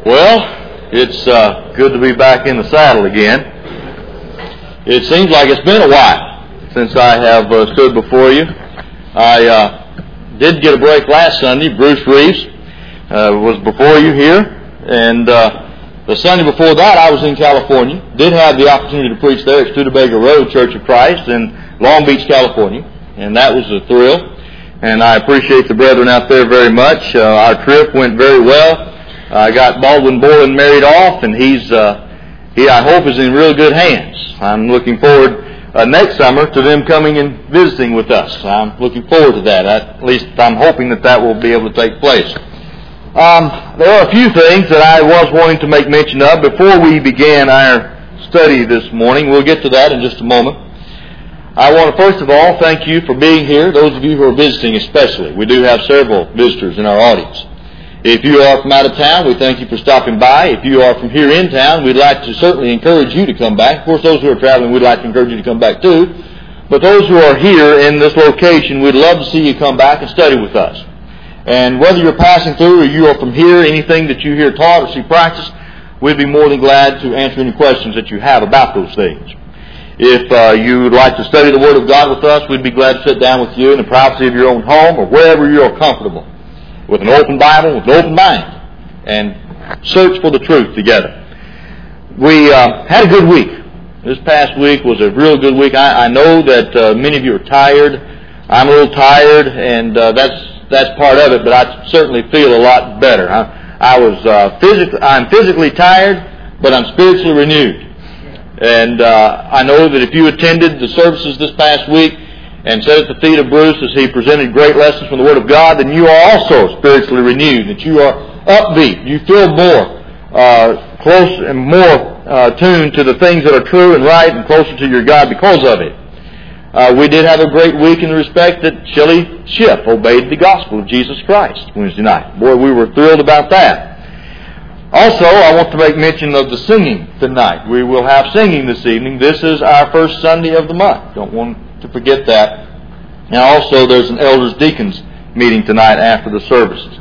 Well, it's good to be back in the saddle again. It seems like it's been a while since I have stood before you. I did get a break last Sunday. Bruce Reeves was before you here, and the Sunday before that I was in California. Did have the opportunity to preach there at Studebaker Road Church of Christ in Long Beach, California, and that was a thrill. And I appreciate the brethren out there very much. Our trip went very well. I got Baldwin Borland married off, and he I hope is in real good hands. I'm looking forward next summer to them coming and visiting with us. I'm looking forward to that. At least I'm hoping that will be able to take place. There are a few things that I was wanting to make mention of before we began our study this morning. We'll get to that in just a moment. I want to first of all thank you for being here, those of you who are visiting especially. We do have several visitors in our audience. If you are from out of town, we thank you for stopping by. If you are from here in town, we'd like to certainly encourage you to come back. Of course, those who are traveling, we'd like to encourage you to come back too. But those who are here in this location, we'd love to see you come back and study with us. And whether you're passing through or you are from here, anything that you hear taught or see practiced, we'd be more than glad to answer any questions that you have about those things. If you would like to study the Word of God with us, we'd be glad to sit down with you in the privacy of your own home or wherever you are comfortable, with an open Bible, with an open mind, and search for the truth together. We had a good week. This past week was a real good week. I know that many of you are tired. I'm a little tired, and that's part of it, but I certainly feel a lot better. I'm physically tired, but I'm spiritually renewed. And I know that if you attended the services this past week and sat at the feet of Bruce as he presented great lessons from the Word of God, then you are also spiritually renewed, that you are upbeat. You feel more close and more tuned to the things that are true and right and closer to your God because of it. We did have a great week in the respect that Shelley Schiff obeyed the gospel of Jesus Christ Wednesday night. Boy, we were thrilled about that. Also, I want to make mention of the singing tonight. We will have singing this evening. This is our first Sunday of the month. Don't want to forget that. And also, there's an elders deacons meeting tonight after the services.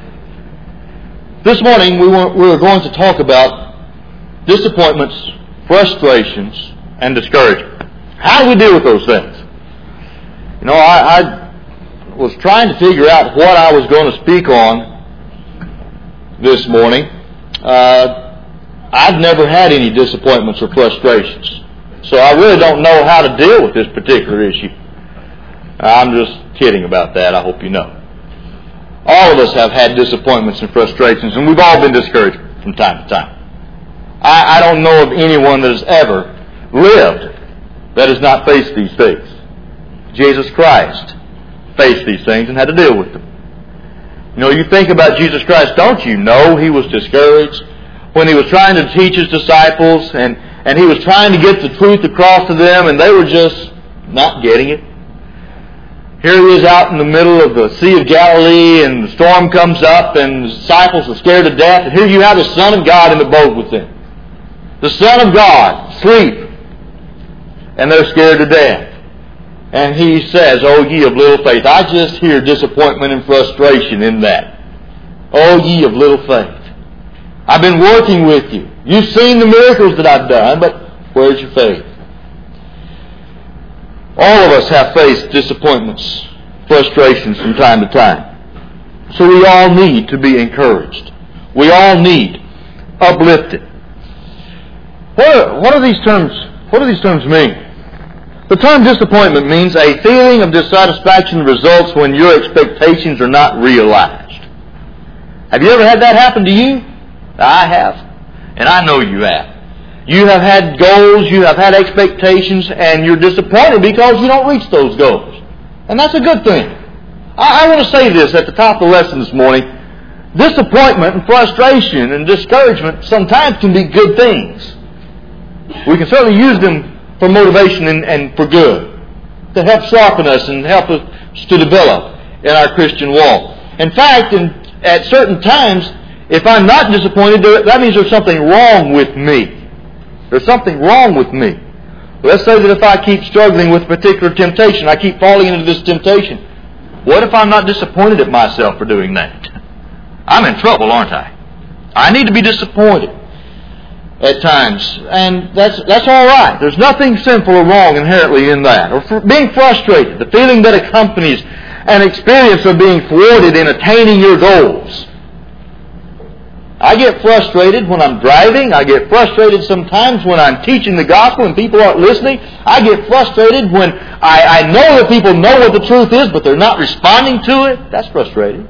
This morning, we're going to talk about disappointments, frustrations, and discouragement. How do we deal with those things? You know, I was trying to figure out what I was going to speak on this morning. I've never had any disappointments or frustrations, so I really don't know how to deal with this particular issue. I'm just kidding about that, I hope you know. All of us have had disappointments and frustrations, and we've all been discouraged from time to time. I don't know of anyone that has ever lived that has not faced these things. Jesus Christ faced these things and had to deal with them. You know, you think about Jesus Christ, don't you know he was discouraged when he was trying to teach his disciples and he was trying to get the truth across to them and they were just not getting it. Here he is out in the middle of the Sea of Galilee and the storm comes up and the disciples are scared to death, and here you have the Son of God in the boat with them. The Son of God, asleep, and they're scared to death. And he says, "O ye of little faith." I just hear disappointment and frustration in that. "O ye of little faith. I've been working with you. You've seen the miracles that I've done, but where's your faith?" All of us have faced disappointments, frustrations from time to time. So we all need to be encouraged. We all need uplifted. What do these terms mean? The term disappointment means a feeling of dissatisfaction results when your expectations are not realized. Have you ever had that happen to you? I have. And I know you have. You have had goals, you have had expectations, and you're disappointed because you don't reach those goals. And that's a good thing. I want to say this at the top of the lesson this morning. Disappointment and frustration and discouragement sometimes can be good things. We can certainly use them for motivation and for good, to help sharpen us and help us to develop in our Christian walk. In fact, at certain times, if I'm not disappointed, that means there's something wrong with me. There's something wrong with me. Let's say that if I keep struggling with a particular temptation, I keep falling into this temptation, what if I'm not disappointed at myself for doing that? I'm in trouble, aren't I? I need to be disappointed at times, and that's all right. There's nothing sinful or wrong inherently in that. Or being frustrated, the feeling that accompanies an experience of being thwarted in attaining your goals. I get frustrated when I'm driving. I get frustrated sometimes when I'm teaching the gospel and people aren't listening. I get frustrated when I know that people know what the truth is, but they're not responding to it. That's frustrating.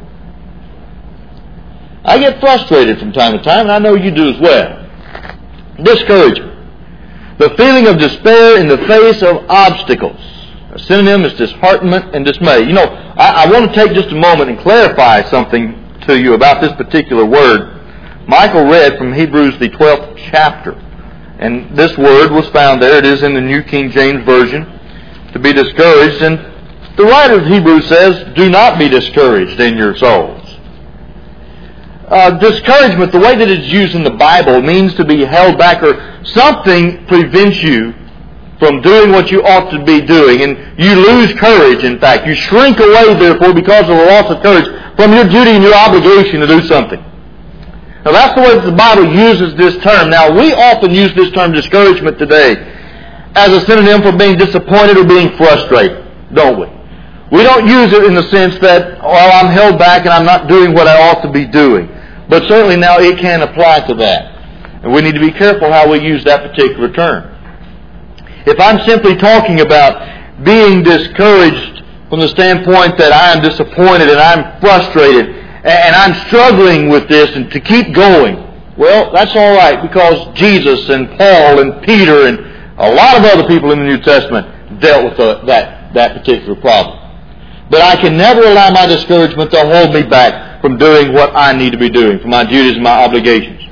I get frustrated from time to time, and I know you do as well. Discouragement. The feeling of despair in the face of obstacles. A synonym is disheartenment and dismay. You know, I want to take just a moment and clarify something to you about this particular word. Michael read from Hebrews, the 12th chapter. And this word was found there. It is in the New King James Version. To be discouraged. And the writer of Hebrews says, do not be discouraged in your souls. Discouragement, the way that it's used in the Bible, means to be held back, or something prevents you from doing what you ought to be doing. And you lose courage, in fact. You shrink away, therefore, because of the loss of courage, from your duty and your obligation to do something. Now, that's the way that the Bible uses this term. Now, we often use this term discouragement today as a synonym for being disappointed or being frustrated, don't we? We don't use it in the sense that, well, I'm held back and I'm not doing what I ought to be doing. But certainly now it can apply to that. And we need to be careful how we use that particular term. If I'm simply talking about being discouraged from the standpoint that I am disappointed and I'm frustrated and I'm struggling with this and to keep going, well, that's all right, because Jesus and Paul and Peter and a lot of other people in the New Testament dealt with that particular problem. But I can never allow my discouragement to hold me back from doing what I need to be doing, for my duties and my obligations.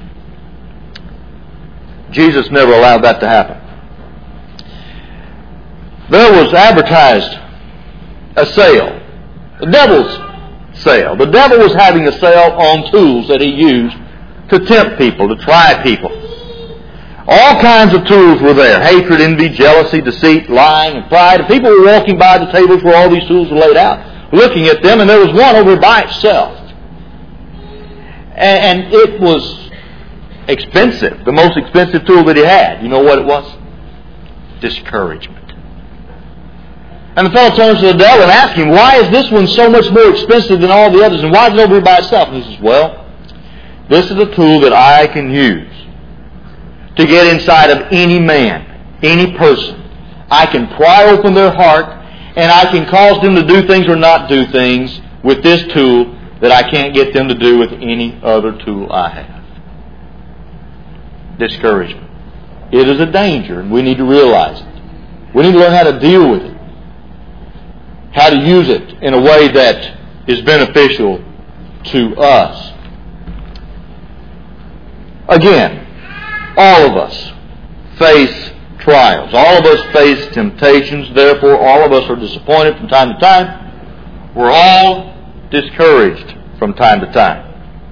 Jesus never allowed that to happen. There was advertised a sale, the devil's sale. The devil was having a sale on tools that he used to tempt people, to try people. All kinds of tools were there: hatred, envy, jealousy, deceit, lying, and pride. And people were walking by the tables where all these tools were laid out, looking at them, and there was one over by itself. And it was expensive, the most expensive tool that he had. You know what it was? Discouragement. And the fellow turns to the devil and asks him, why is this one so much more expensive than all the others, and why is it over by itself? And he says, well, this is a tool that I can use to get inside of any man, any person. I can pry open their heart, and I can cause them to do things or not do things with this tool that I can't get them to do with any other tool I have. Discouragement. It is a danger, and we need to realize it. We need to learn how to deal with it. How to use it in a way that is beneficial to us. Again, all of us face trials. All of us face temptations. Therefore, all of us are disappointed from time to time. We're all discouraged from time to time.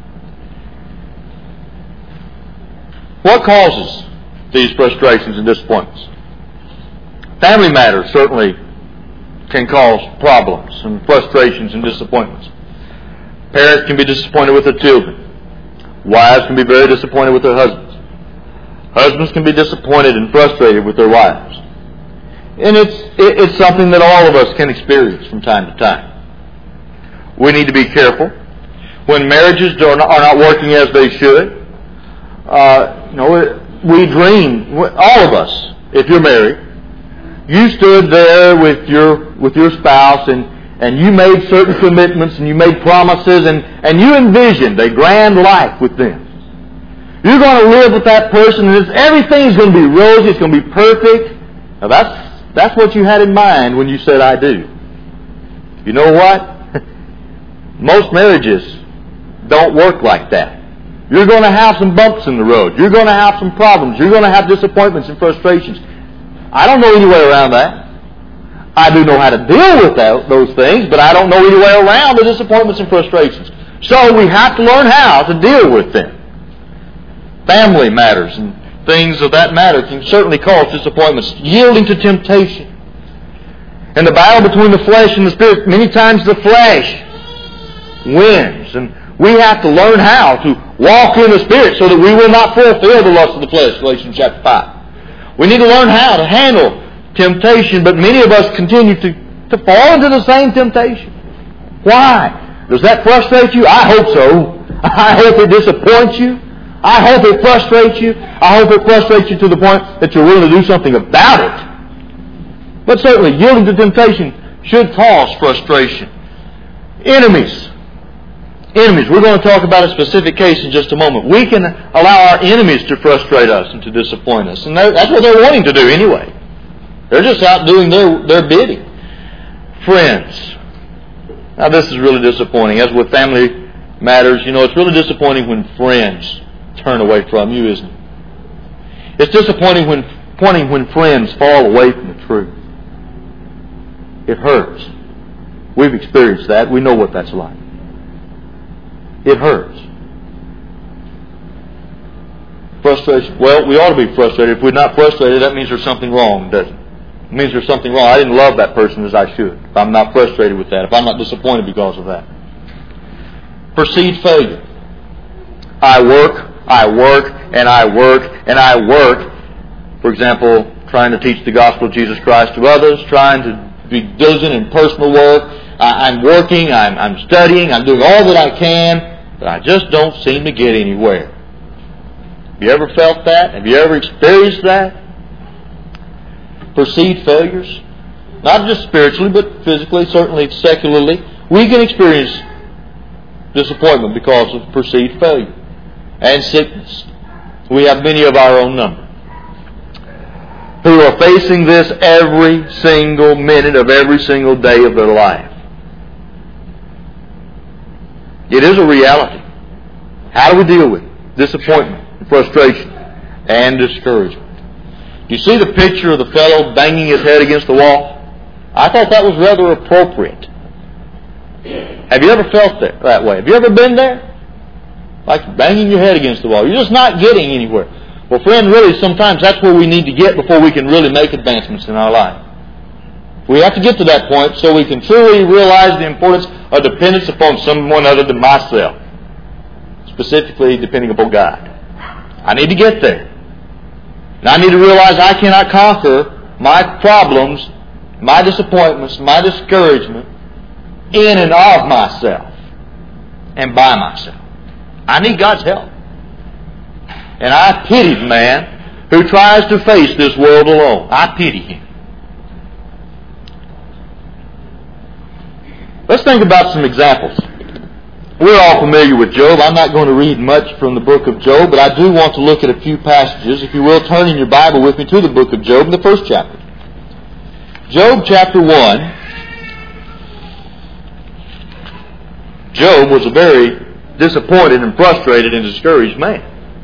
What causes these frustrations and disappointments? Family matters certainly can cause problems and frustrations and disappointments. Parents can be disappointed with their children. Wives can be very disappointed with their husbands. Husbands can be disappointed and frustrated with their wives. And it's something that all of us can experience from time to time. We need to be careful. When marriages are not working as they should, we dream, all of us, if you're married, you stood there with your spouse and you made certain commitments and you made promises and you envisioned a grand life with them. You're going to live with that person and everything's going to be rosy, it's going to be perfect. Now that's what you had in mind when you said, I do. You know what? Most marriages don't work like that. You're going to have some bumps in the road. You're going to have some problems. You're going to have disappointments and frustrations. I don't know any way around that. I do know how to deal with those things, but I don't know any way around the disappointments and frustrations. So we have to learn how to deal with them. Family matters and things of that matter can certainly cause disappointments. Yielding to temptation. And the battle between the flesh and the spirit, many times the flesh wins. And We have to learn how to walk in the Spirit so that we will not fulfill the lust of the flesh, Galatians chapter 5. We need to learn how to handle temptation, but many of us continue to fall into the same temptation. Why? Does that frustrate you? I hope so. I hope it disappoints you. I hope it frustrates you. I hope it frustrates you to the point that you're willing to do something about it. But certainly, yielding to temptation should cause frustration. Enemies. We're going to talk about a specific case in just a moment. We can allow our enemies to frustrate us and to disappoint us. And that's what they're wanting to do anyway. They're just out doing their bidding. Friends. Now this is really disappointing. As with family matters, it's really disappointing when friends turn away from you, isn't it? It's disappointing when friends fall away from the truth. It hurts. We've experienced that. We know what that's like. It hurts. Frustration. Well, we ought to be frustrated. If we're not frustrated, that means there's something wrong, doesn't it? It means there's something wrong. I didn't love that person as I should. If I'm not frustrated with that. If I'm not disappointed because of that. Perceived failure. I work, and I work, and I work. For example, trying to teach the gospel of Jesus Christ to others, trying to be diligent in personal work. I'm working, I'm studying, I'm doing all that I can, but I just don't seem to get anywhere. Have you ever felt that? Have you ever experienced that? Perceived failures? Not just spiritually, but physically, certainly secularly. We can experience disappointment because of perceived failure and sickness. We have many of our own number who are facing this every single minute of every single day of their life. It is a reality. How do we deal with it? Disappointment, frustration, and discouragement. Do you see the picture of the fellow banging his head against the wall? I thought that was rather appropriate. Have you ever felt that way? Have you ever been there? Like banging your head against the wall. You're just not getting anywhere. Well, friend, really, sometimes that's where we need to get before we can really make advancements in our life. We have to get to that point so we can truly realize the importance of dependence upon someone other than myself. Specifically, depending upon God. I need to get there. And I need to realize I cannot conquer my problems, my disappointments, my discouragement in and of myself and by myself. I need God's help. And I pity the man who tries to face this world alone. I pity him. Let's think about some examples. We're all familiar with Job. I'm not going to read much from the book of Job, but I do want to look at a few passages. If you will, turn in your Bible with me to the book of Job, in the first chapter. Job chapter 1. Job was a very disappointed and frustrated and discouraged man.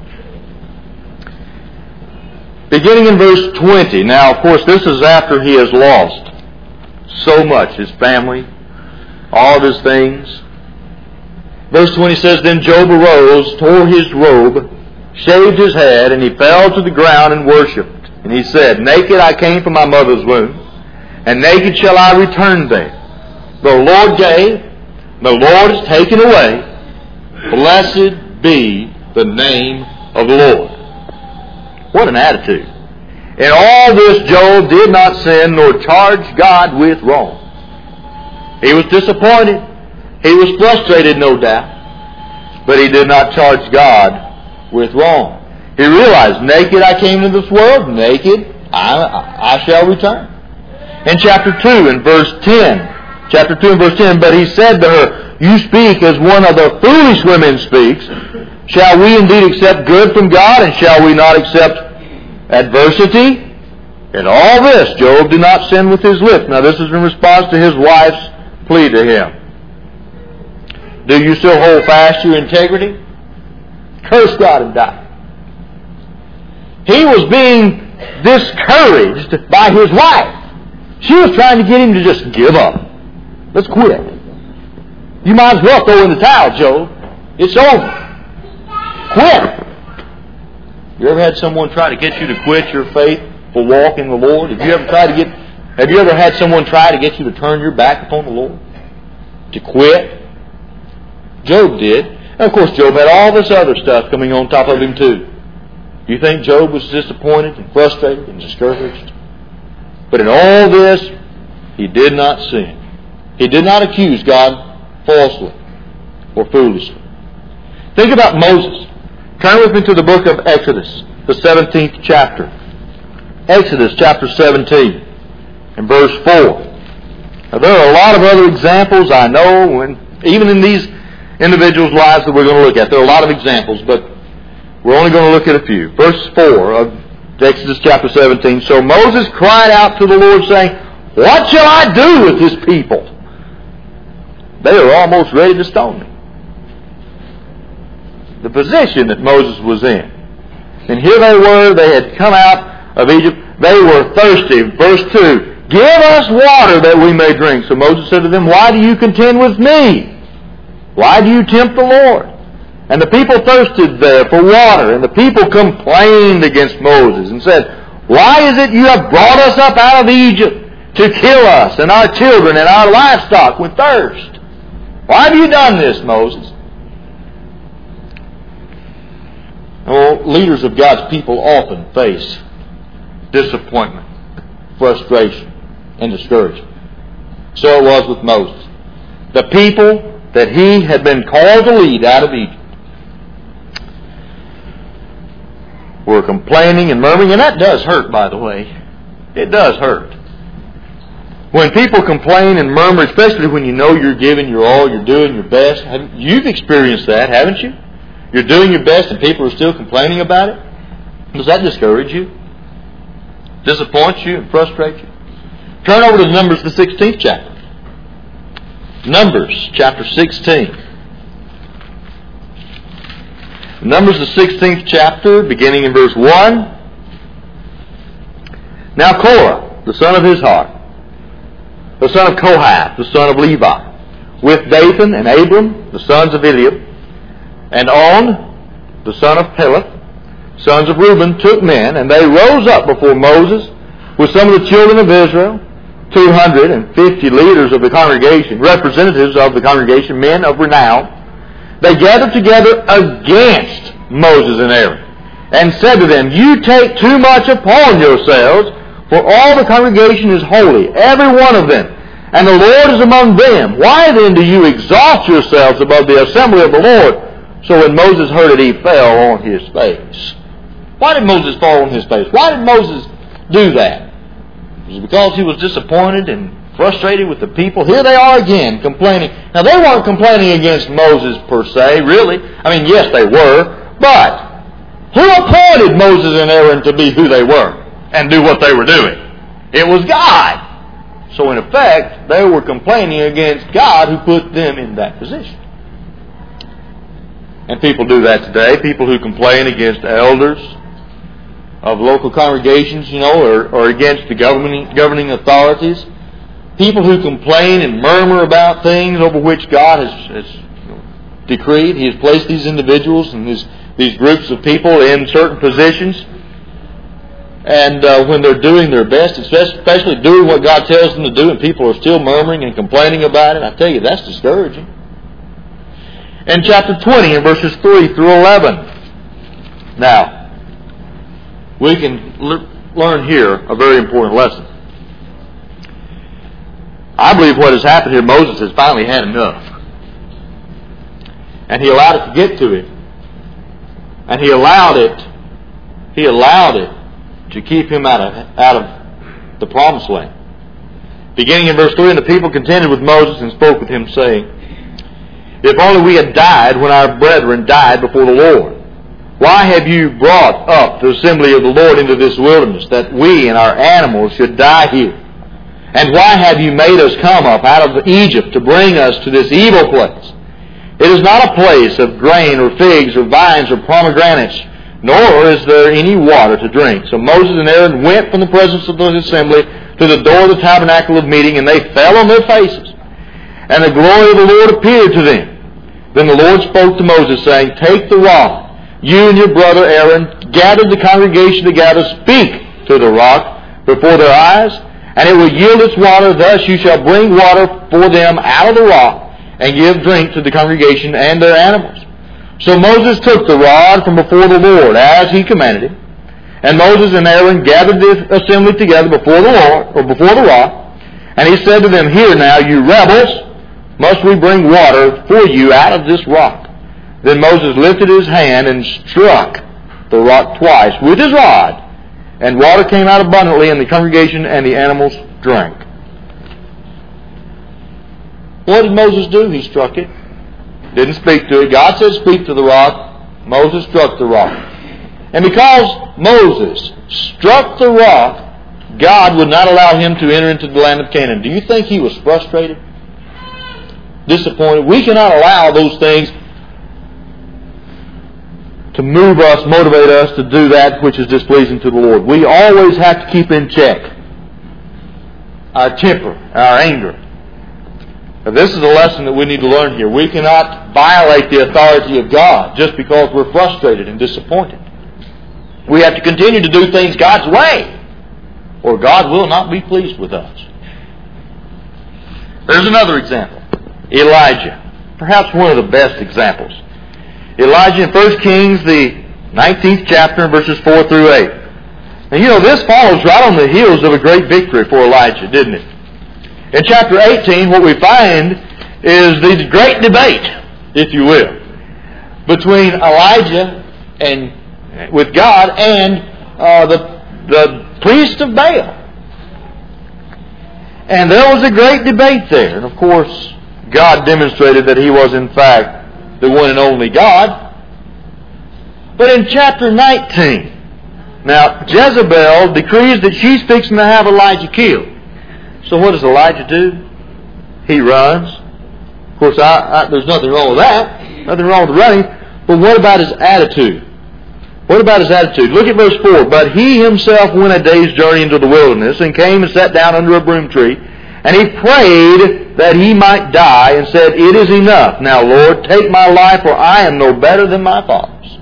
Beginning in verse 20. Now, of course, this is after he has lost so much. His family, all of his things. Verse 20 says, Then Job arose, tore his robe, shaved his head, and he fell to the ground and worshipped. And he said, Naked I came from my mother's womb, and naked shall I return there. The Lord gave, the Lord is taken away. Blessed be the name of the Lord. What an attitude. In all this, Job did not sin nor charge God with wrong. He was disappointed. He was frustrated, no doubt. But he did not charge God with wrong. He realized, naked I came into this world, naked I shall return. In chapter 2 and verse 10, But he said to her, You speak as one of the foolish women speaks. Shall we indeed accept good from God, and shall we not accept adversity? In all this, Job did not sin with his lips. Now this is in response to his wife's plea to him. Do you still hold fast your integrity? Curse God and die. He was being discouraged by his wife. She was trying to get him to just give up. Let's quit. You might as well throw in the towel, Job. It's over. Quit. You ever had someone try to get you to quit your faithful walk in the Lord? Have you ever had someone try to get you to turn your back upon the Lord? To quit? Job did. And of course, Job had all this other stuff coming on top of him too. Do you think Job was disappointed and frustrated and discouraged? But in all this, he did not sin. He did not accuse God falsely or foolishly. Think about Moses. Turn with me to the book of Exodus, the 17th chapter. Exodus chapter 17 and verse 4. Now, there are a lot of other examples, I know, and even in these individuals' lives that we're going to look at. There are a lot of examples, but we're only going to look at a few. Verse 4 of Exodus chapter 17. So Moses cried out to the Lord, saying, "What shall I do with this people? They are almost ready to stone me." The position that Moses was in. And here they were, they had come out of Egypt, they were thirsty. Verse 2, "Give us water that we may drink." So Moses said to them, "Why do you contend with me? Why do you tempt the Lord?" And the people thirsted there for water, and the people complained against Moses and said, "Why is it you have brought us up out of Egypt to kill us and our children and our livestock with thirst? Why have you done this, Moses?" Well, leaders of God's people often face disappointment, frustration, and discouragement. So it was with Moses. The people that he had been called to lead out of Egypt were complaining and murmuring, and that does hurt, by the way. It does hurt. When people complain and murmur, especially when you know you're giving your all, you're doing your best, you've experienced that, haven't you? You're doing your best and people are still complaining about it? Does that discourage you? Disappoint you and frustrate you? Turn over to Numbers, the 16th chapter. Numbers, chapter 16. Numbers, the 16th chapter, beginning in verse 1. "Now Korah, the son of Izhar, the son of Kohath, the son of Levi, with Dathan and Abiram, the sons of Eliab, and On, the son of Peleth, sons of Reuben, took men, and they rose up before Moses with some of the children of Israel, 250 leaders of the congregation, representatives of the congregation, men of renown. They gathered together against Moses and Aaron, and said to them, 'You take too much upon yourselves, for all the congregation is holy, every one of them, and the Lord is among them. Why then do you exalt yourselves above the assembly of the Lord?' So when Moses heard it, he fell on his face." Why did Moses fall on his face? Why did Moses do that? Was it because he was disappointed and frustrated with the people? Here they are again, complaining. Now, they weren't complaining against Moses per se, really. I mean, yes, they were. But who appointed Moses and Aaron to be who they were and do what they were doing? It was God. So, in effect, they were complaining against God who put them in that position. And people do that today. People who complain against elders of local congregations, or against the governing authorities. People who complain and murmur about things over which God has decreed. He has placed these individuals and these groups of people in certain positions. And when they're doing their best, especially doing what God tells them to do, and people are still murmuring and complaining about it, I tell you, that's discouraging. In chapter 20, in verses 3 through 11. Now, we can learn here a very important lesson. I believe what has happened here, Moses has finally had enough. And he allowed it to get to him. And he allowed it to keep him out of the promised land. Beginning in verse 3, "And the people contended with Moses and spoke with him, saying, 'If only we had died when our brethren died before the Lord. Why have you brought up the assembly of the Lord into this wilderness, that we and our animals should die here? And why have you made us come up out of Egypt to bring us to this evil place? It is not a place of grain or figs or vines or pomegranates, nor is there any water to drink.' So Moses and Aaron went from the presence of the assembly to the door of the tabernacle of meeting, and they fell on their faces. And the glory of the Lord appeared to them. Then the Lord spoke to Moses, saying, 'Take the rock, you and your brother Aaron, gather the congregation together, speak to the rock before their eyes, and it will yield its water. Thus you shall bring water for them out of the rock, and give drink to the congregation and their animals.' So Moses took the rod from before the Lord, as he commanded him. And Moses and Aaron gathered the assembly together before the Lord, or before the rock. And he said to them, Hear now, you rebels, must we bring water for you out of this rock? Then Moses lifted his hand and struck the rock twice with his rod, and water came out abundantly, and the congregation and the animals drank. What did Moses do? He struck it. Didn't speak to it. God said speak to the rock. Moses struck the rock. And because Moses struck the rock, God would not allow him to enter into the land of Canaan. Do you think he was frustrated? Disappointed? We cannot allow those things to move us, motivate us to do that which is displeasing to the Lord. We always have to keep in check our temper, our anger. Now, this is a lesson that we need to learn here. We cannot violate the authority of God just because we're frustrated and disappointed. We have to continue to do things God's way, or God will not be pleased with us. There's another example. Elijah. Perhaps one of the best examples. Elijah in 1 Kings, the 19th chapter, verses 4 through 8. Now, you know, this follows right on the heels of a great victory for Elijah, didn't it? In chapter 18, what we find is the great debate, if you will, between Elijah and with God and the priest of Baal. And there was a great debate there. And of course, God demonstrated that He was in fact the one and only God. But in chapter 19, now Jezebel decrees that she's fixing to have Elijah killed. So what does Elijah do? He runs. Of course, there's nothing wrong with that. Nothing wrong with running. But what about his attitude? What about his attitude? Look at verse 4. But he himself went a day's journey into the wilderness and came and sat down under a broom tree. And he prayed that he might die and said, It is enough. Now, Lord, take my life, for I am no better than my fathers.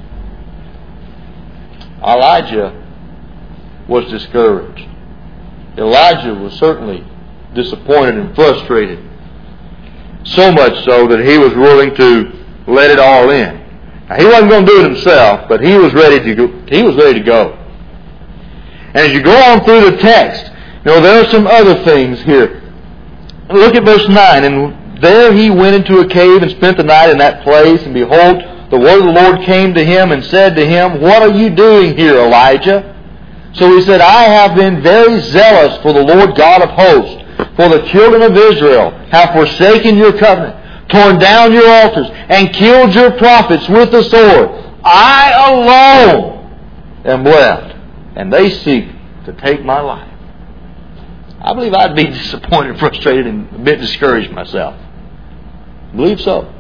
Elijah was discouraged. Elijah was certainly disappointed and frustrated. So much so that he was willing to let it all in. Now, he wasn't going to do it himself, but he was ready to go. He was ready to go. And as you go on through the text, you know, there are some other things here. Look at verse 9. And there he went into a cave and spent the night in that place. And behold, the word of the Lord came to him and said to him, What are you doing here, Elijah? So he said, I have been very zealous for the Lord God of hosts. For the children of Israel have forsaken your covenant, torn down your altars, and killed your prophets with the sword. I alone am left, and they seek to take my life. I believe I'd be disappointed, frustrated, and a bit discouraged myself. I believe so.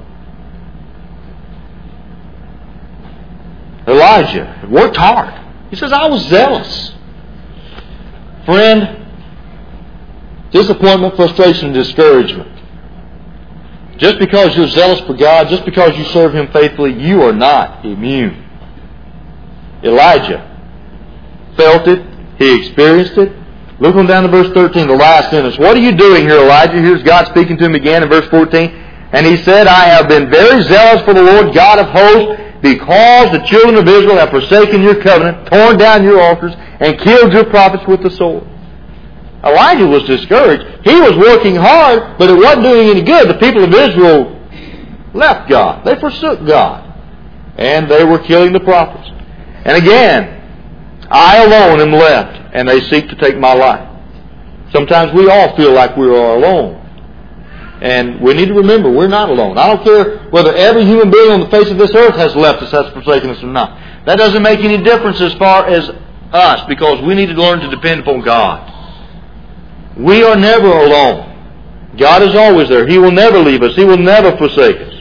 Elijah worked hard. He says, I was zealous. Friend, disappointment, frustration, and discouragement. Just because you're zealous for God, just because you serve Him faithfully, you are not immune. Elijah felt it. He experienced it. Look on down to verse 13, the last sentence. What are you doing here, Elijah? Here's God speaking to him again in verse 14. And he said, I have been very zealous for the Lord God of hosts, because the children of Israel have forsaken your covenant, torn down your altars, and killed your prophets with the sword. Elijah was discouraged. He was working hard, but it wasn't doing any good. The people of Israel left God. They forsook God. And they were killing the prophets. And again, I alone am left, and they seek to take my life. Sometimes we all feel like we are alone. And we need to remember, we're not alone. I don't care whether every human being on the face of this earth has left us, has forsaken us or not. That doesn't make any difference as far as us, because we need to learn to depend upon God. We are never alone. God is always there. He will never leave us. He will never forsake us.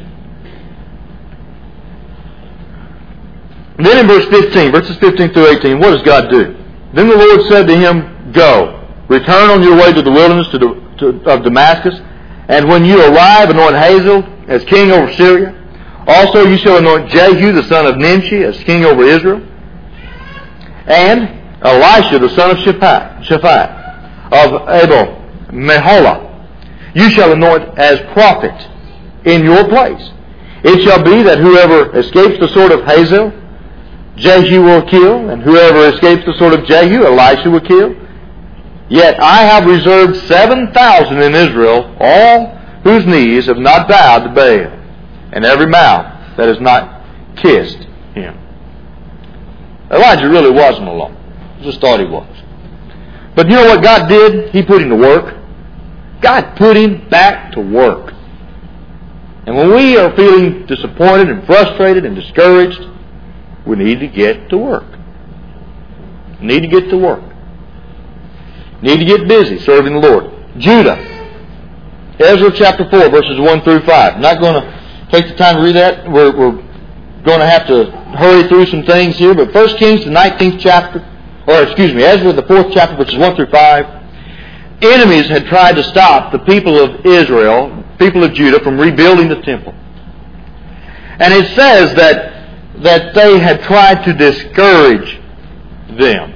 And then in verse 15, verses 15 through 18, what does God do? Then the Lord said to him, Go, return on your way to the wilderness of Damascus, and when you arrive, anoint Hazael as king over Syria. Also you shall anoint Jehu the son of Nimshi as king over Israel. And Elisha the son of Shaphat of Abel Meholah you shall anoint as prophet in your place. It shall be that whoever escapes the sword of Hazael, Jehu will kill, and whoever escapes the sword of Jehu, Elisha will kill. Yet I have reserved 7,000 in Israel, all whose knees have not bowed to Baal, and every mouth that has not kissed him. Elijah really wasn't alone. I just thought he was. But you know what God did? He put him to work. God put him back to work. And when we are feeling disappointed and frustrated and discouraged, we need to get to work. Need to get to work. Need to get busy serving the Lord. Judah. Ezra chapter 4, verses 1 through 5. I'm not going to take the time to read that. We're going to have to hurry through some things here. But 1 Kings, the 19th chapter, Ezra, the 4th chapter, verses 1 through 5. Enemies had tried to stop the people of Israel, people of Judah, from rebuilding the temple. And it says that they had tried to discourage them.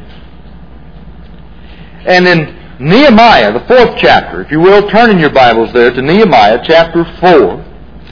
And in Nehemiah, the 4th chapter, if you will, turn in your Bibles there to Nehemiah chapter 4.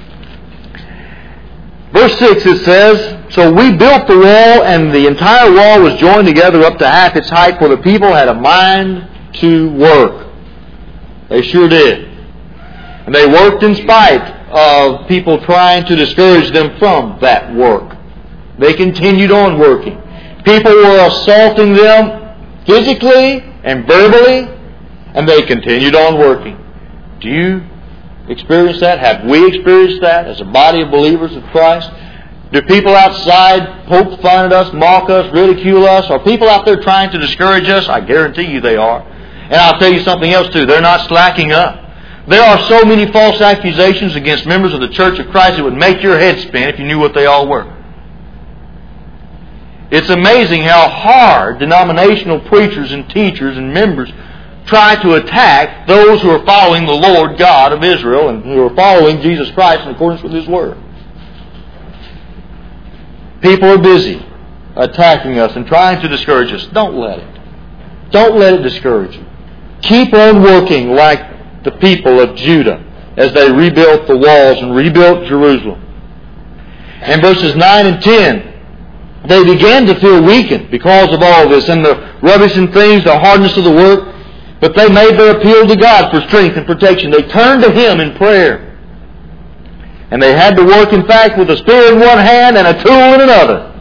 Verse 6 it says, So we built the wall, and the entire wall was joined together up to half its height, for the people had a mind to work. They sure did. And they worked in spite of people trying to discourage them from that work. They continued on working. People were assaulting them physically and verbally, and they continued on working. Do you experience that? Have we experienced that as a body of believers of Christ? Do people outside poke fun at us, mock us, ridicule us? Are people out there trying to discourage us? I guarantee you they are. And I'll tell you something else too. They're not slacking up. There are so many false accusations against members of the Church of Christ it would make your head spin if you knew what they all were. It's amazing how hard denominational preachers and teachers and members try to attack those who are following the Lord God of Israel and who are following Jesus Christ in accordance with His Word. People are busy attacking us and trying to discourage us. Don't let it. Don't let it discourage you. Keep on working like the people of Judah as they rebuilt the walls and rebuilt Jerusalem. In verses 9 and 10, they began to feel weakened because of all this and the rubbish and things, the hardness of the work. But they made their appeal to God for strength and protection. They turned to Him in prayer. And they had to work, in fact, with a spear in one hand and a tool in another.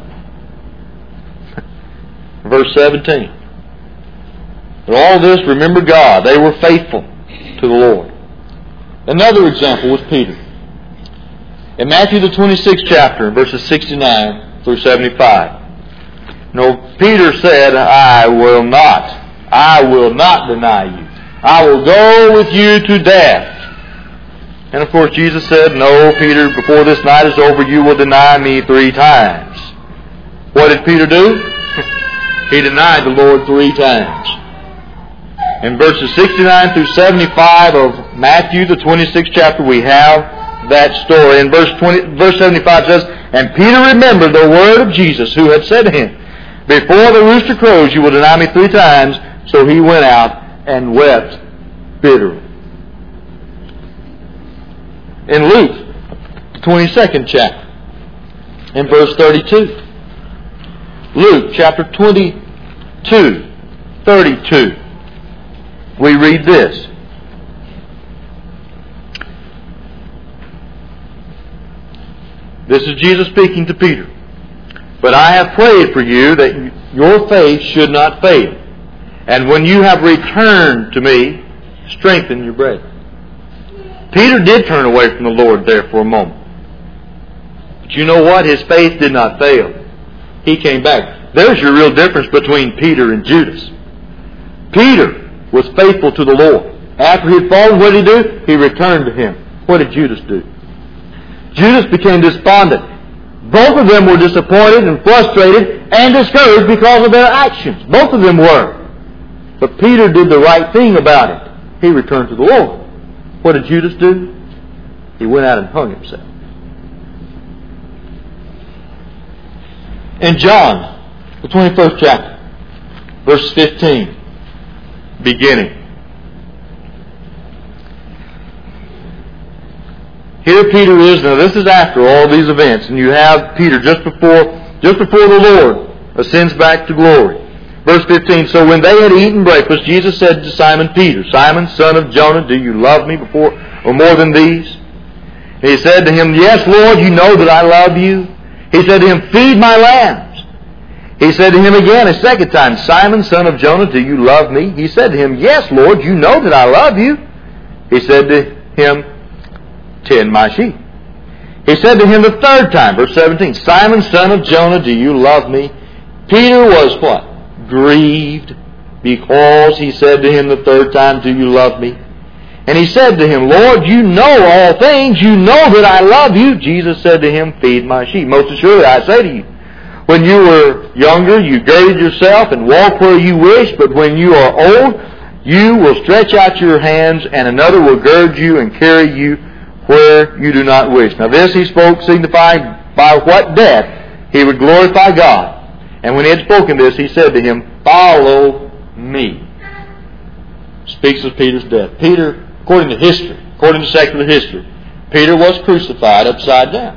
Verse 17. But all this, remember God. They were faithful to the Lord. Another example was Peter. In Matthew the 26th chapter, verses 69 through 75. Peter said, I will not deny you. I will go with you to death. And of course Jesus said, No, Peter, before this night is over, you will deny me 3 times. What did Peter do? He denied the Lord 3 times. In verses 69 through 75 of Matthew, the 26th chapter, we have that story. In verse 75 says, And Peter remembered the word of Jesus, who had said to him, Before the rooster crows, you will deny me 3 times. So he went out and wept bitterly. In Luke, the 22nd chapter, in verse 32. Luke chapter 22, 32. We read this. This is Jesus speaking to Peter. But I have prayed for you that your faith should not fail. And when you have returned to me, strengthen your brethren. Peter did turn away from the Lord there for a moment. But you know what? His faith did not fail. He came back. There's your real difference between Peter and Judas. Peter was faithful to the Lord. After he had fallen, what did he do? He returned to Him. What did Judas do? Judas became despondent. Both of them were disappointed and frustrated and discouraged because of their actions. Both of them were. But Peter did the right thing about it. He returned to the Lord. What did Judas do? He went out and hung himself. In John, the 21st chapter, verse 15, beginning. here Peter is. Now this is after all these events, and you have Peter just before the Lord ascends back to glory. Verse 15, so when they had eaten breakfast, Jesus said to Simon Peter, Simon, son of Jonah, do you love me more than these? And he said to him, yes, Lord, you know that I love you. He said to him, feed my lambs. He said to him again a second time, Simon, son of Jonah, do you love me? He said to him, yes, Lord, you know that I love you. He said to him, tend my sheep. He said to him the third time, verse 17, Simon, son of Jonah, do you love me? Peter was what? Grieved, because he said to him the third time, do you love me? And he said to him, Lord, you know all things. You know that I love you. Jesus said to him, feed my sheep. Most assuredly, I say to you, when you were younger, you girded yourself and walked where you wished, but when you are old, you will stretch out your hands, and another will gird you and carry you where you do not wish. Now this he spoke, signifying by what death he would glorify God. And when he had spoken this, he said to him, follow me. Speaks of Peter's death. Peter, according to history, according to secular history, Peter was crucified upside down.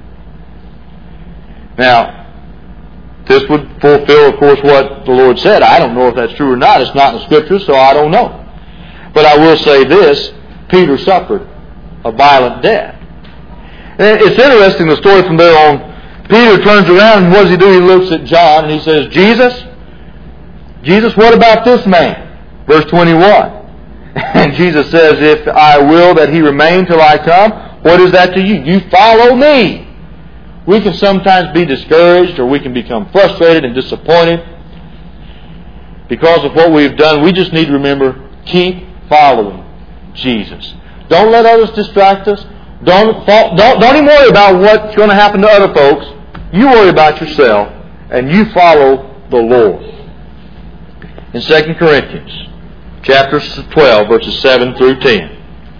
Now, this would fulfill, of course, what the Lord said. I don't know if that's true or not. It's not in the Scriptures, so I don't know. But I will say this, Peter suffered a violent death. And it's interesting, the story from there on. Peter turns around, and what does he do? He looks at John, and he says, Jesus, what about this man? Verse 21. And Jesus says, if I will that he remain till I come, what is that to you? You follow me. We can sometimes be discouraged, or we can become frustrated and disappointed because of what we've done. We just need to remember, keep following Jesus. Don't let others distract us. Don't even worry about what's going to happen to other folks. You worry about yourself, and you follow the Lord. In 2 Corinthians chapter 12, verses 7 through 10.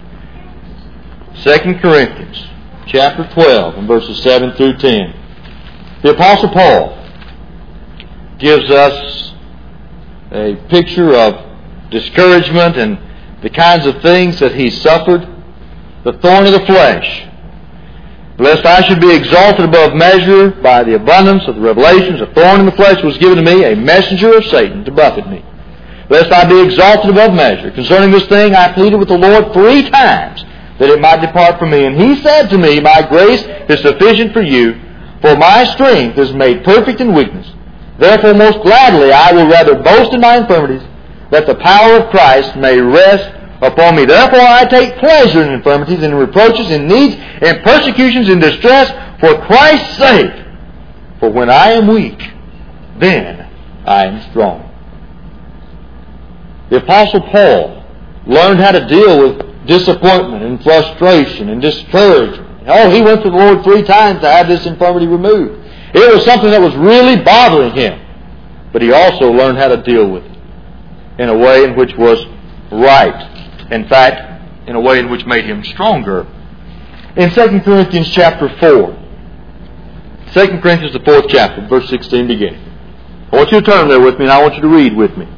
2 Corinthians chapter 12, and verses 7 through 10. The Apostle Paul gives us a picture of discouragement and the kinds of things that he suffered. The thorn of the flesh. Lest I should be exalted above measure by the abundance of the revelations, a thorn in the flesh was given to me, a messenger of Satan to buffet me. Lest I be exalted above measure. Concerning this thing I pleaded with the Lord 3 times, that it might depart from me. And he said to me, my grace is sufficient for you, for my strength is made perfect in weakness. Therefore most gladly I will rather boast in my infirmities, that the power of Christ may rest upon me. Therefore I take pleasure in infirmities, in reproaches, in needs, in persecutions, in distress, for Christ's sake. For when I am weak, then I am strong. The Apostle Paul learned how to deal with disappointment and frustration and discouragement. Oh, he went to the Lord 3 times to have this infirmity removed. It was something that was really bothering him. But he also learned how to deal with it in a way in which was right. In fact, in a way in which made him stronger. In 2 Corinthians chapter 4, 2 Corinthians the 4th chapter, verse 16 beginning. I want you to turn there with me, and I want you to read with me.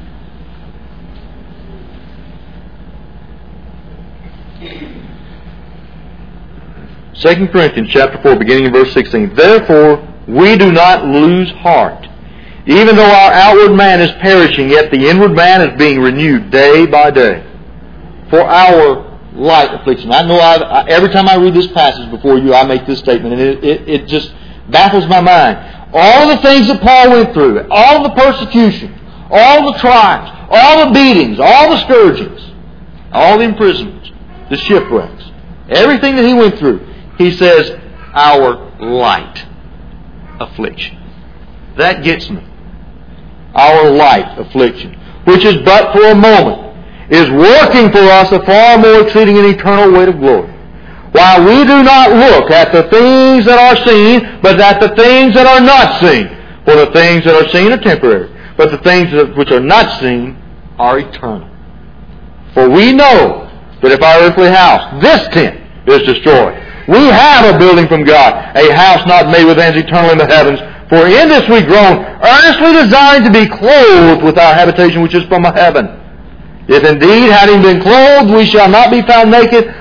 Second Corinthians chapter 4, beginning in verse 16. Therefore, we do not lose heart. Even though our outward man is perishing, yet the inward man is being renewed day by day. For our light affliction. I know every time I read this passage before you, I make this statement, and it just baffles my mind. All the things that Paul went through, all the persecution, all the trials, all the beatings, all the scourgings, all the imprisonments, the shipwrecks, everything that he went through, he says, our light affliction. That gets me. Our light affliction, which is but for a moment, is working for us a far more exceeding and eternal weight of glory. While we do not look at the things that are seen, but at the things that are not seen. For the things that are seen are temporary, but the things which are not seen are eternal. For we know that if our earthly house, this tent, is destroyed, we have a building from God, a house not made with hands, eternal in the heavens. For in this we groan, earnestly desiring to be clothed with our habitation which is from heaven. If indeed, having been clothed, we shall not be found naked,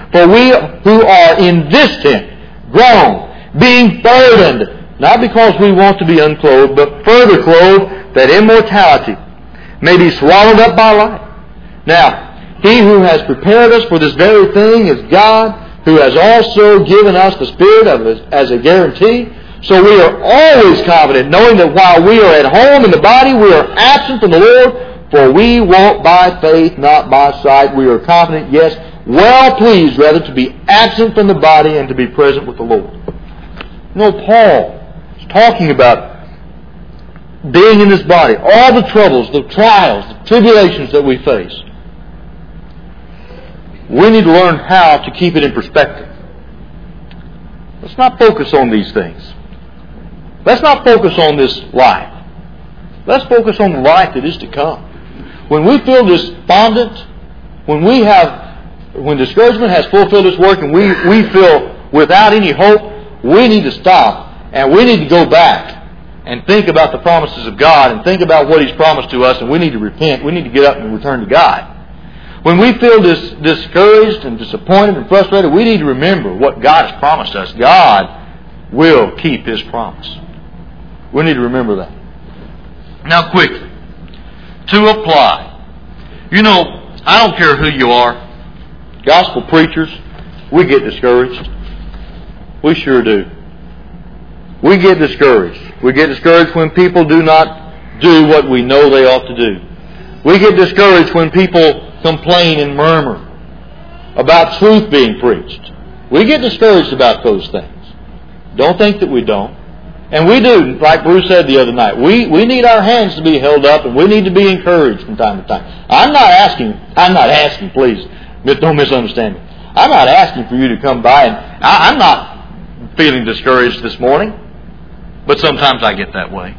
For we who are in this tent groan, being burdened, not because we want to be unclothed, but further clothed, that immortality may be swallowed up by life. Now, He who has prepared us for this very thing is God, who has also given us the Spirit as a guarantee. So we are always confident, knowing that while we are at home in the body, we are absent from the Lord, for we walk by faith, not by sight. We are confident, yes, well pleased rather to be absent from the body and to be present with the Lord. You know, Paul is talking about being in this body, all the troubles, the trials, the tribulations that we face. We need to learn how to keep it in perspective. Let's not focus on these things. Let's not focus on this life. Let's focus on the life that is to come. When we feel despondent, when discouragement has fulfilled its work and we feel without any hope, we need to stop and we need to go back and think about the promises of God and think about what He's promised to us, and we need to repent. We need to get up and return to God. When we feel discouraged and disappointed and frustrated, we need to remember what God has promised us. God will keep His promise. We need to remember that. Now quickly, to apply. You know, I don't care who you are. Gospel preachers, we get discouraged. We sure do. We get discouraged. We get discouraged when people do not do what we know they ought to do. We get discouraged when people complain and murmur about truth being preached. We get discouraged about those things. Don't think that we don't. And we do, like Bruce said the other night, we need our hands to be held up and we need to be encouraged from time to time. I'm not asking, please, don't misunderstand me. I'm not asking for you to come by and I'm not feeling discouraged this morning, but sometimes I get that way.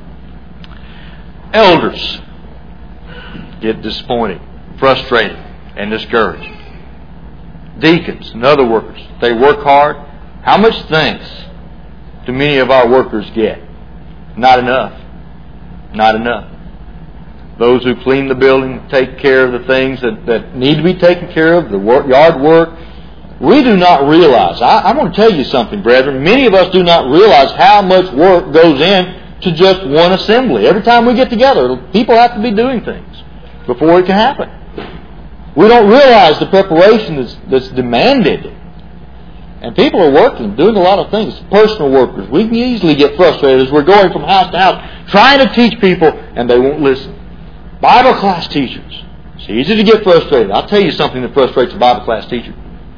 Elders get disappointed, frustrated, and discouraged. Deacons and other workers, they work hard. How much thanks do many of our workers get? Not enough. Not enough. Those who clean the building, take care of the things that need to be taken care of, the yard work, we do not realize. I'm going to tell you something, brethren. Many of us do not realize how much work goes in to just one assembly. Every time we get together, people have to be doing things before it can happen. We don't realize the preparation that's demanded. And people are working, doing a lot of things. Personal workers. We can easily get frustrated as we're going from house to house, trying to teach people, and they won't listen. Bible class teachers. It's easy to get frustrated. I'll tell you something that frustrates a Bible class teacher.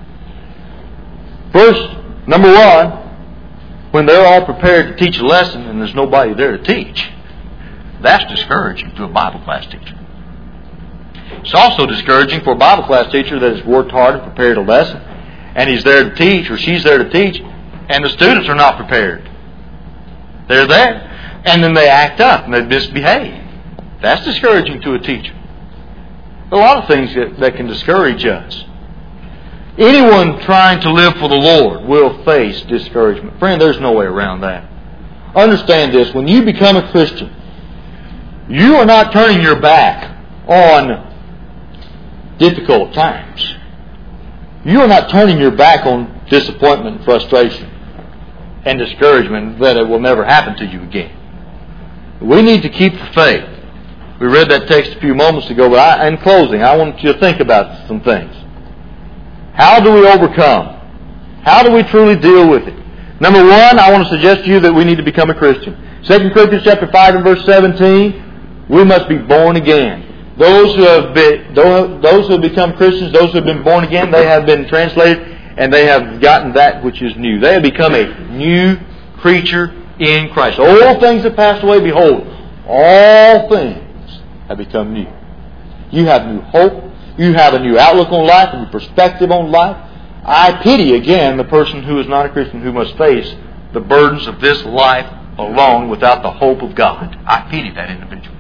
First, number one, when they're all prepared to teach a lesson and there's nobody there to teach, that's discouraging to a Bible class teacher. It's also discouraging for a Bible class teacher that has worked hard and prepared a lesson, and he's there to teach or she's there to teach, and the students are not prepared. They're there, and then they act up and they misbehave. That's discouraging to a teacher. A lot of things that can discourage us. Anyone trying to live for the Lord will face discouragement. Friend, there's no way around that. Understand this. When you become a Christian, you are not turning your back on difficult times. You are not turning your back on disappointment and frustration and discouragement that it will never happen to you again. We need to keep the faith. We read that text a few moments ago, but in closing, I want you to think about some things. How do we overcome? How do we truly deal with it? Number one, I want to suggest to you that we need to become a Christian. 2 Corinthians chapter 5 and verse 17, we must be born again. Those who have become Christians, those who have been born again, they have been translated and they have gotten that which is new. They have become a new creature in Christ. All things have passed away. Behold, all things have become new. You have new hope. You have a new outlook on life, a new perspective on life. I pity, again, the person who is not a Christian who must face the burdens of this life alone without the hope of God. I pity that individual.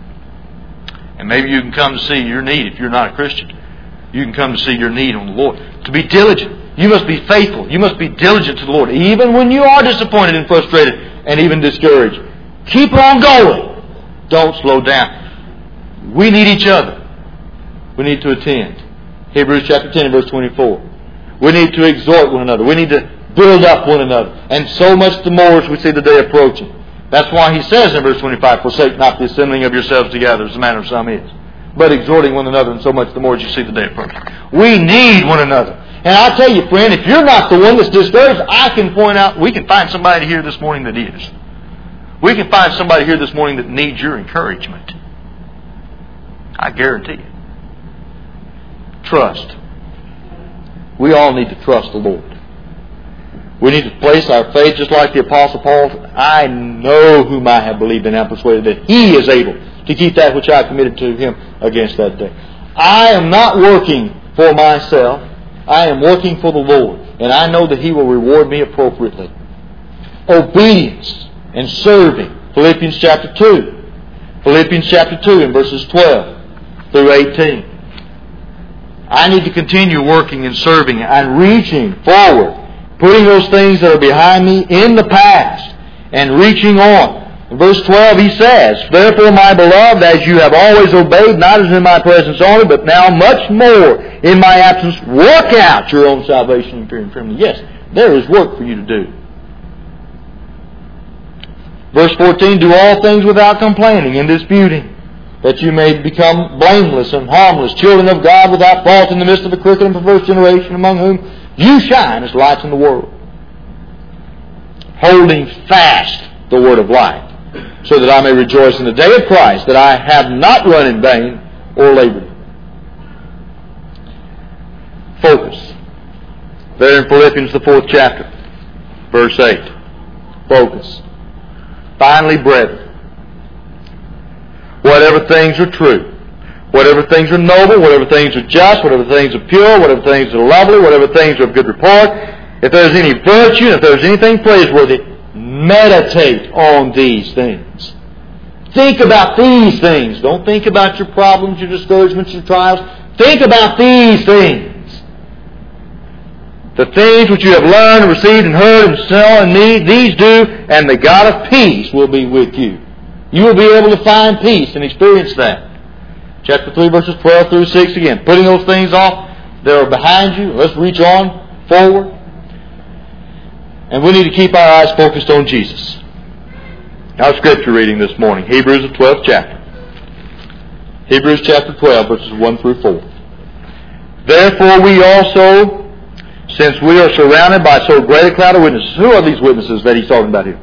And maybe you can come to see your need if you're not a Christian. You can come to see your need on the Lord. To be diligent. You must be faithful. You must be diligent to the Lord. Even when you are disappointed and frustrated and even discouraged. Keep on going. Don't slow down. We need each other. We need to attend. Hebrews chapter 10 and verse 24. We need to exhort one another. We need to build up one another. And so much the more as we see the day approaching. That's why he says in verse 25, forsake not the assembling of yourselves together, as the manner of some is, but exhorting one another, and so much the more as you see the day approaching. We need one another. And I'll tell you, friend, if you're not the one that's discouraged, I can point out, we can find somebody here this morning that is. We can find somebody here this morning that needs your encouragement. I guarantee you. Trust. We all need to trust the Lord. We need to place our faith just like the Apostle Paul. I know whom I have believed and am persuaded that He is able to keep that which I have committed to Him against that day. I am not working for myself. I am working for the Lord. And I know that He will reward me appropriately. Obedience and serving. Philippians chapter 2. Philippians chapter 2 in verses 12 through 18. I need to continue working and serving and reaching forward, putting those things that are behind me in the past and reaching on. In verse 12 he says, therefore, my beloved, as you have always obeyed, not as in my presence only, but now much more in my absence, work out your own salvation in fear and trembling. Yes, there is work for you to do. Verse 14, do all things without complaining and disputing, that you may become blameless and harmless, children of God without fault in the midst of a crooked and perverse generation, among whom you shine as lights in the world, holding fast the word of life, so that I may rejoice in the day of Christ, that I have not run in vain or labored. Focus. There in Philippians, the 4th chapter, verse 8. Focus. Finally, brethren, whatever things are true, whatever things are noble, whatever things are just, whatever things are pure, whatever things are lovely, whatever things are of good report, if there's any virtue, if there's anything praiseworthy, meditate on these things. Think about these things. Don't think about your problems, your discouragements, your trials. Think about these things. The things which you have learned, received, and heard, and saw in me, these do, and the God of peace will be with you. You will be able to find peace and experience that. Chapter 3, verses 12 through 6 again. Putting those things off that are behind you. Let's reach on forward. And we need to keep our eyes focused on Jesus. Our scripture reading this morning. Hebrews, the 12th chapter. Hebrews chapter 12, verses 1 through 4. Therefore we also, since we are surrounded by so great a cloud of witnesses. Who are these witnesses that he's talking about here?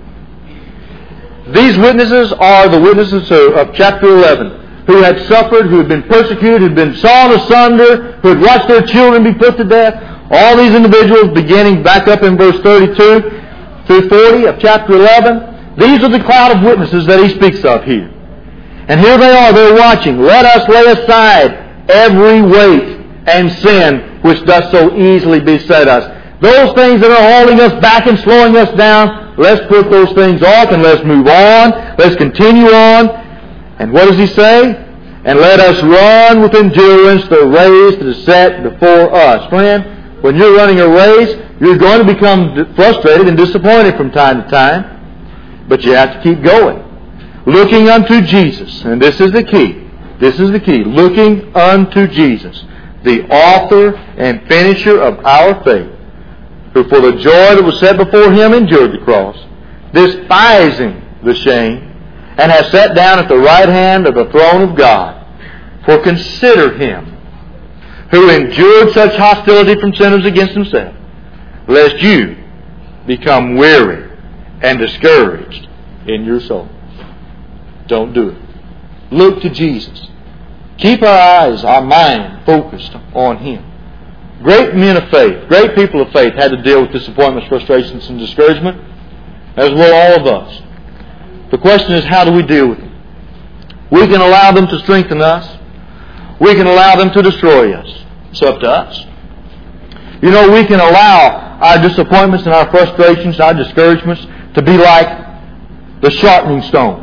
These witnesses are the witnesses of chapter 11, who had suffered, who had been persecuted, who had been sawn asunder, who had watched their children be put to death. All these individuals, beginning back up in verse 32 through 40 of chapter 11, these are the cloud of witnesses that he speaks of here. And here they are, they're watching. Let us lay aside every weight and sin which does so easily beset us. Those things that are holding us back and slowing us down, let's put those things off and let's move on. Let's continue on. And what does he say? And let us run with endurance the race that is set before us. Friend, when you're running a race, you're going to become frustrated and disappointed from time to time. But you have to keep going. Looking unto Jesus. And this is the key. This is the key. Looking unto Jesus, the author and finisher of our faith, who for the joy that was set before him endured the cross, despising the shame, and has sat down at the right hand of the throne of God. For consider him who endured such hostility from sinners against himself, lest you become weary and discouraged in your soul. Don't do it. Look to Jesus. Keep our eyes, our mind focused on him. Great men of faith, great people of faith had to deal with disappointments, frustrations, and discouragement, as will all of us. The question is, how do we deal with them? We can allow them to strengthen us. We can allow them to destroy us. It's up to us. You know, we can allow our disappointments and our frustrations, our discouragements to be like the sharpening stone.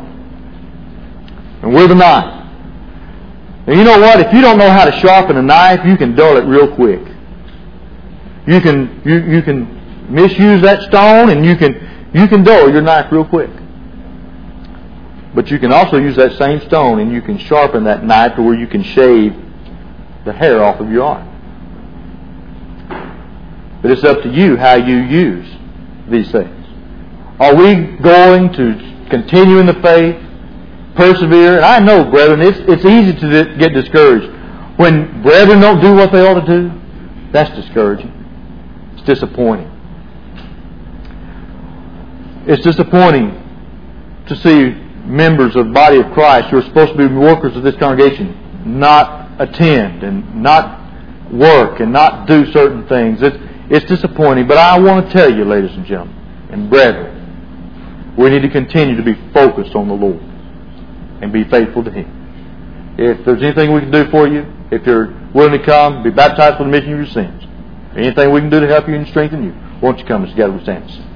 And we're the knife. And you know what? If you don't know how to sharpen a knife, you can dull it real quick. You can misuse that stone, and you can dull your knife real quick. But you can also use that same stone and you can sharpen that knife to where you can shave the hair off of your arm. But it's up to you how you use these things. Are we going to continue in the faith, persevere? And I know, brethren, it's easy to get discouraged. When brethren don't do what they ought to do, that's discouraging. It's disappointing. It's disappointing to see members of the body of Christ who are supposed to be workers of this congregation not attend and not work and not do certain things. It's disappointing, but I want to tell you, ladies and gentlemen, and brethren, we need to continue to be focused on the Lord and be faithful to Him. If there's anything we can do for you, if you're willing to come, be baptized for the remission of your sins, anything we can do to help you and strengthen you, won't you come as together we stand?